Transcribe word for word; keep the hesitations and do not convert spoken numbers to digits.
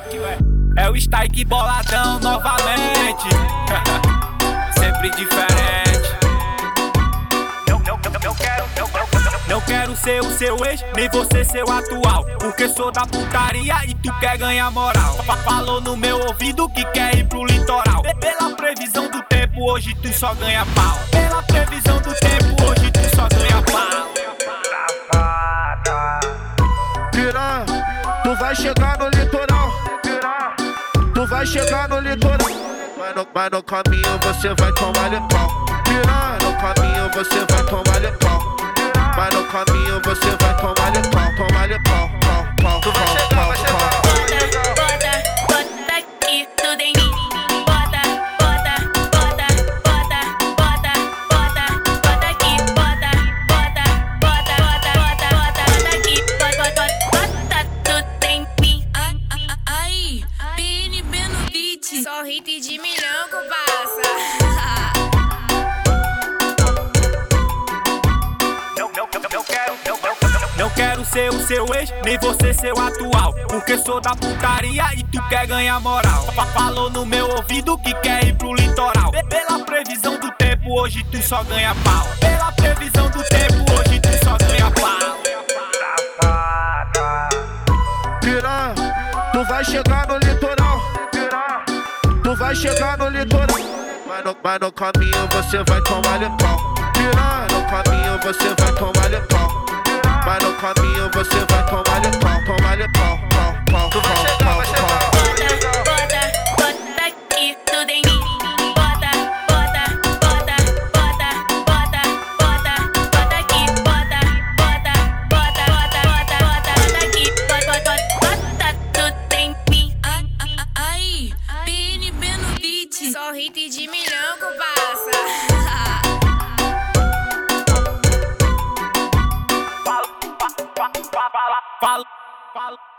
É o Strike boladão novamente. Sempre diferente. Não, não, não, não quero, não, não, não quero ser o seu ex, nem você ser o atual. Porque sou da putaria e tu quer ganhar moral. Falou no meu ouvido que quer ir pro litoral. Pela previsão do tempo, hoje tu só ganha pau. Pela previsão do tempo, hoje tu só ganha pau. Piranha, tu vai chegar no litoral. Tu vai chegar no litoral. Vai no, vai no caminho, você vai tomar-lhe pau. Piranha, no caminho, você vai tomar-lhe pau. Vai no caminho, você vai tomar-lhe pau. Tomar-lhe pau, pau, pau, Tu vai pau, chegar, pau, vai chegar. pau. Bota, bota, bota aqui tudo em mim. Bota, bota, bota, bota, bota, bota, bota aqui. Bota, bota, bota, bota, bota, bota, bota aqui. Bota, bota, bota tudo em mim. Ah, ah, ah, ai, P N B no beat. Só hit de milhão, compassa. Não quero ser o seu ex, nem você ser o atual. Porque sou da putaria e tu quer ganhar moral. Falou no meu ouvido que quer ir pro litoral. Pela previsão do tempo, hoje tu só ganha pau. Pela previsão do tempo, hoje tu só ganha pau. Piranha, tu vai chegar no litoral. Tu vai chegar no litoral. Vai no, vai no caminho, você vai tomar-lhe pau. Piranha, no caminho, você vai tomar-lhe pau. Vai no caminho, você vai tomar-lhe pau. Tomar-lhe pau, pau, pau, Tu vai pau, chegar, pau, vai chegar. pau. Bota, bota, bota aqui tudo em mim. Bota, bota, bota, bota, bota, bota, bota aqui. Bota, bota, bota, bota, bota, bota, bota aqui. Bota, bota, bota tudo em mim. Ah, ah, ah, ai, P N B no beat. Só hit de milhão, compassa. Fala, fala, fala, fala, fala.